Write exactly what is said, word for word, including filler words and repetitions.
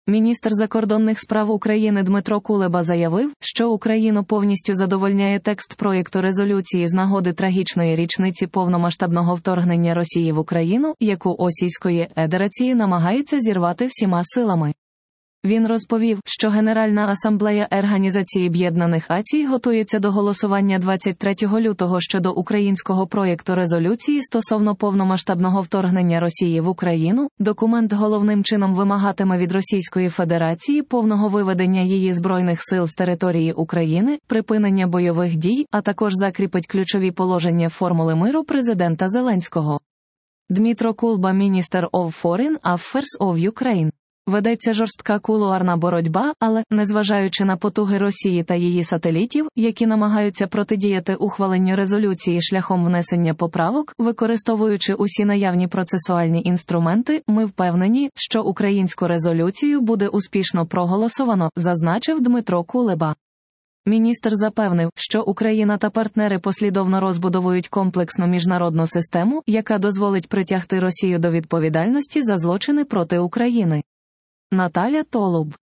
Міністр закордонних справ України Дмитро Кулеба заявив, що Україну повністю задовольняє текст проєкту резолюції з нагоди трагічної річниці повномасштабного вторгнення Росії в Україну, яку Російської Федерації намагається зірвати всіма силами. Він розповів, що Генеральна асамблея Організації Об'єднаних Націй готується до голосування двадцять третього лютого щодо українського проєкту резолюції стосовно повномасштабного вторгнення Росії в Україну. Документ головним чином вимагатиме від Російської Федерації повного виведення її збройних сил з території України, припинення бойових дій, а також закріпить ключові положення формули миру президента Зеленського. Дмитро Кулеба, міністр of Foreign Affairs of Ukraine. Ведеться жорстка кулуарна боротьба, але, незважаючи на потуги Росії та її сателітів, які намагаються протидіяти ухваленню резолюції шляхом внесення поправок, використовуючи усі наявні процесуальні інструменти, ми впевнені, що українську резолюцію буде успішно проголосовано, зазначив Дмитро Кулеба. Міністр запевнив, що Україна та партнери послідовно розбудовують комплексну міжнародну систему, яка дозволить притягти Росію до відповідальності за злочини проти України. Наталя Толуб